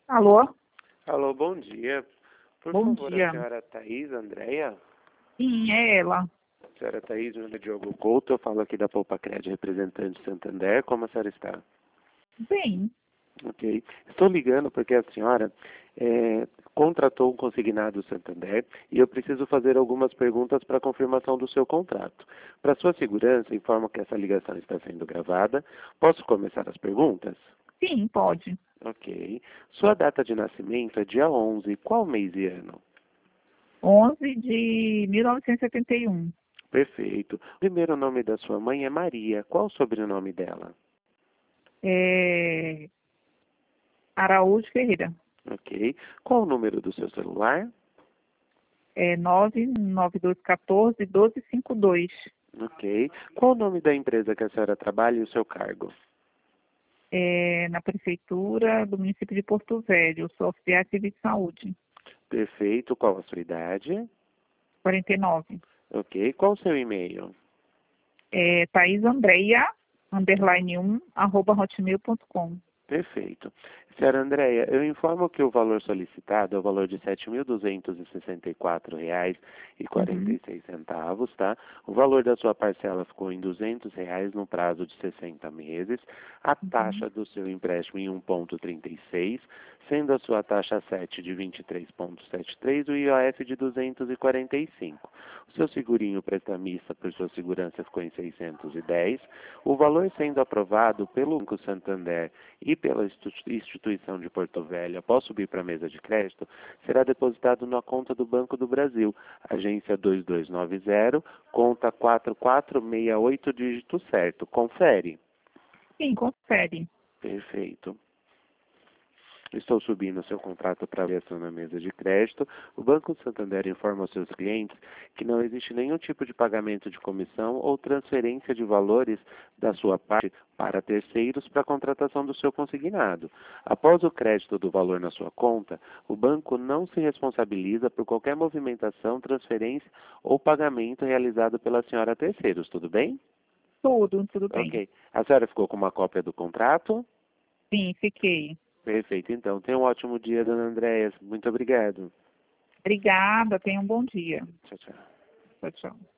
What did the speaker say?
Alô? Alô, bom dia. Por Bom favor, a dia. senhora Thaís Andréia? Sim, é ela. Senhora Thaís, meu nome é Diogo Couto, eu falo aqui da Poupa Crédito, representante de Santander. Como a senhora está? Bem, Ok. Estou ligando porque a senhora contratou um consignado Santander e eu preciso fazer algumas perguntas para confirmação do seu contrato. Para sua segurança, informo que essa ligação está sendo gravada. Posso começar as perguntas? sim, pode. Ok. Sua data de nascimento é dia 11. Qual mês e ano? 11 de 1971. Perfeito. O primeiro nome da sua mãe é Maria. Qual o sobrenome dela? É... Araújo Ferreira. Ok. Qual o número do seu celular? É 99214-1252. Ok. Qual o nome da empresa que a senhora trabalha e o seu cargo? É na prefeitura do município de Porto Velho. Sou auxiliar de serviço de saúde. Perfeito. Qual a sua idade? 49. Ok. Qual o seu e-mail? É Thaís Andréia, _1, @hotmail.com. Perfeito. Senhora Andréia, eu informo que o valor solicitado é o valor de R$ 7.264,46, tá? O valor da sua parcela ficou em R$ 200 no prazo de 60 meses. A taxa do seu empréstimo em 1,36, sendo a sua taxa 7 de 23,73 e o IOF de 245. O seu segurinho prestamista por sua segurança ficou em 610. O valor sendo aprovado pelo Banco Santander e pela instituição de Porto Velho após subir para a mesa de crédito, será depositado na conta do Banco do Brasil, agência 2290, conta 4468, dígito certo. Confere. Sim, confere. Perfeito. Estou subindo o seu contrato para avaliação na mesa de crédito. O Banco Santander informa aos seus clientes que não existe nenhum tipo de pagamento de comissão ou transferência de valores da sua parte para terceiros para a contratação do seu consignado. Após o crédito do valor na sua conta, o banco não se responsabiliza por qualquer movimentação, transferência ou pagamento realizado pela senhora a terceiros, tudo bem? Tudo bem. Ok. A senhora ficou com uma cópia do contrato? Sim, fiquei. Perfeito, então. Tenha um ótimo dia, dona Andréia. Muito obrigado. Obrigada, tenha um bom dia. Tchau, tchau. Tchau, tchau.